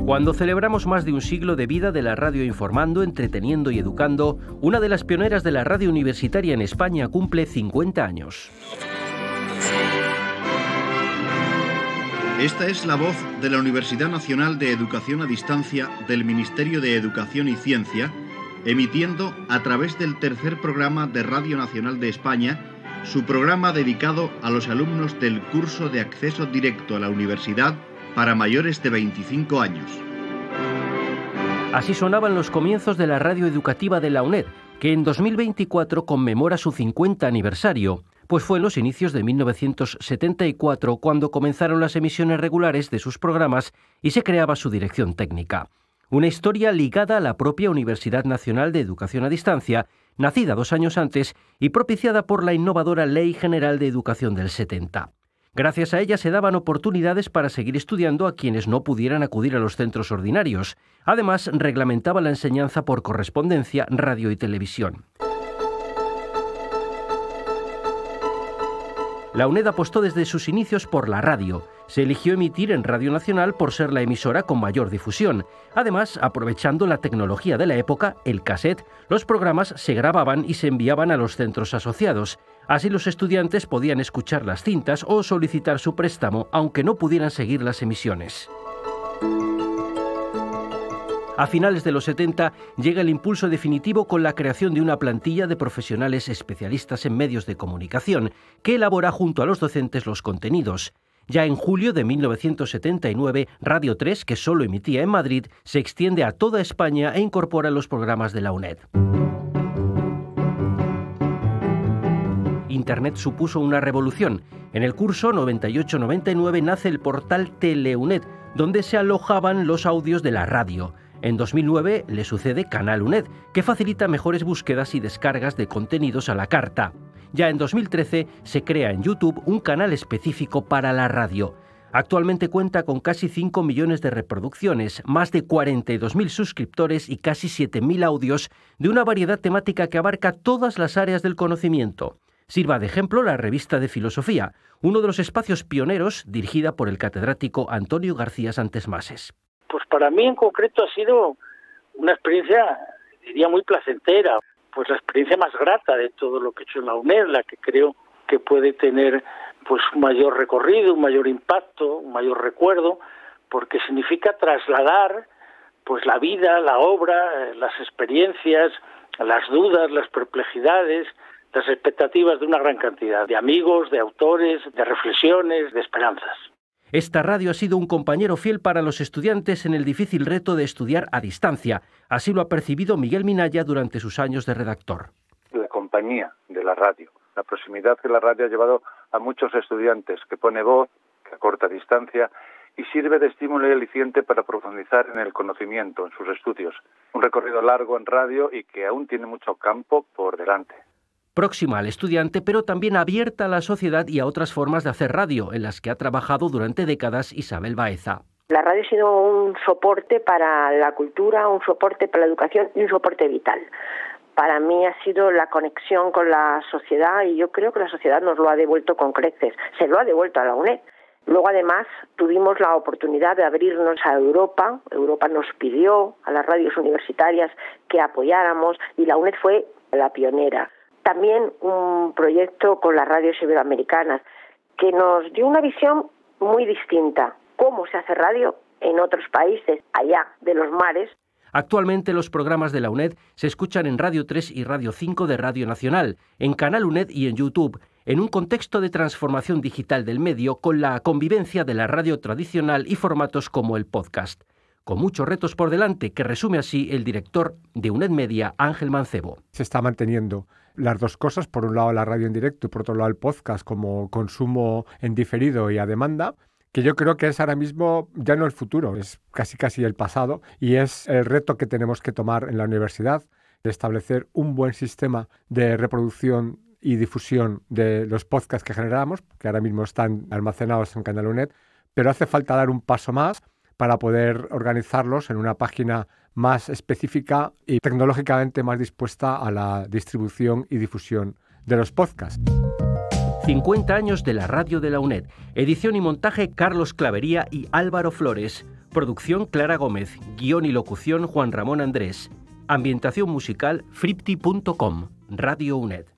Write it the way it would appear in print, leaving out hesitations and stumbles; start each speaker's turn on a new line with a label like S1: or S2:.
S1: Cuando celebramos más de un siglo de vida de la radio informando, entreteniendo y educando, una de las pioneras de la radio universitaria en España cumple 50 años.
S2: Esta es la voz de la Universidad Nacional de Educación a Distancia del Ministerio de Educación y Ciencia, emitiendo a través del tercer programa de Radio Nacional de España, su programa dedicado a los alumnos del curso de acceso directo a la universidad para mayores de 25 años.
S1: Así sonaban los comienzos de la radio educativa de la UNED, que en 2024 conmemora su 50 aniversario, pues fue en los inicios de 1974 cuando comenzaron las emisiones regulares de sus programas y se creaba su dirección técnica. Una historia ligada a la propia Universidad Nacional de Educación a Distancia, nacida 2 años antes y propiciada por la innovadora Ley General de Educación del 70. Gracias a ella se daban oportunidades para seguir estudiando a quienes no pudieran acudir a los centros ordinarios. Además, reglamentaba la enseñanza por correspondencia, radio y televisión. La UNED apostó desde sus inicios por la radio. Se eligió emitir en Radio Nacional por ser la emisora con mayor difusión. Además, aprovechando la tecnología de la época, el cassette, los programas se grababan y se enviaban a los centros asociados. Así los estudiantes podían escuchar las cintas o solicitar su préstamo, aunque no pudieran seguir las emisiones. A finales de los 70 llega el impulso definitivo con la creación de una plantilla de profesionales especialistas en medios de comunicación, que elabora junto a los docentes los contenidos. Ya en julio de 1979, Radio 3, que solo emitía en Madrid, se extiende a toda España e incorpora los programas de la UNED. Internet supuso una revolución. En el curso 98-99 nace el portal TeleUNED, donde se alojaban los audios de la radio. En 2009 le sucede Canal UNED, que facilita mejores búsquedas y descargas de contenidos a la carta. Ya en 2013 se crea en YouTube un canal específico para la radio. Actualmente cuenta con casi 5 millones de reproducciones, más de 42.000 suscriptores y casi 7.000 audios de una variedad temática que abarca todas las áreas del conocimiento. Sirva de ejemplo la revista de filosofía, uno de los espacios pioneros dirigida por el catedrático Antonio García Santesmases.
S3: Pues para mí en concreto ha sido una experiencia, diría, muy placentera, pues la experiencia más grata de todo lo que he hecho en la UNED, la que creo que puede tener pues un mayor recorrido, un mayor impacto, un mayor recuerdo, porque significa trasladar pues la vida, la obra, las experiencias, las dudas, las perplejidades, las expectativas de una gran cantidad de amigos, de autores, de reflexiones, de esperanzas.
S1: Esta radio ha sido un compañero fiel para los estudiantes en el difícil reto de estudiar a distancia. Así lo ha percibido Miguel Minaya durante sus años de redactor.
S4: La compañía de la radio, la proximidad que la radio ha llevado a muchos estudiantes, que pone voz, que acorta distancia y sirve de estímulo y aliciente para profundizar en el conocimiento, en sus estudios. Un recorrido largo en radio y que aún tiene mucho campo por delante.
S1: Próxima al estudiante, pero también abierta a la sociedad y a otras formas de hacer radio, en las que ha trabajado durante décadas Isabel Baeza.
S5: La radio ha sido un soporte para la cultura, un soporte para la educación y un soporte vital. Para mí ha sido la conexión con la sociedad y yo creo que la sociedad nos lo ha devuelto con creces. Se lo ha devuelto a la UNED. Luego, además, tuvimos la oportunidad de abrirnos a Europa. Europa nos pidió a las radios universitarias que apoyáramos y la UNED fue la pionera. También un proyecto con las radios iberoamericanas que nos dio una visión muy distinta. Cómo se hace radio en otros países, allá de los mares.
S1: Actualmente los programas de la UNED se escuchan en Radio 3 y Radio 5 de Radio Nacional, en Canal UNED y en YouTube, en un contexto de transformación digital del medio con la convivencia de la radio tradicional y formatos como el podcast. Con muchos retos por delante, que resume así el director de UNED Media, Ángel Mancebo.
S6: Se está manteniendo las dos cosas, por un lado la radio en directo y por otro lado el podcast como consumo en diferido y a demanda, que yo creo que es ahora mismo ya no el futuro, es casi el pasado y es el reto que tenemos que tomar en la universidad, de establecer un buen sistema de reproducción y difusión de los podcasts que generamos, que ahora mismo están almacenados en Canal UNED, pero hace falta dar un paso más para poder organizarlos en una página más específica y tecnológicamente más dispuesta a la distribución y difusión de los podcasts.
S1: 50 años de la radio de la UNED. Edición y montaje Carlos Clavería y Álvaro Flores. Producción Clara Gómez. Guión y locución Juan Ramón Andrés. Ambientación musical fripti.com. Radio UNED.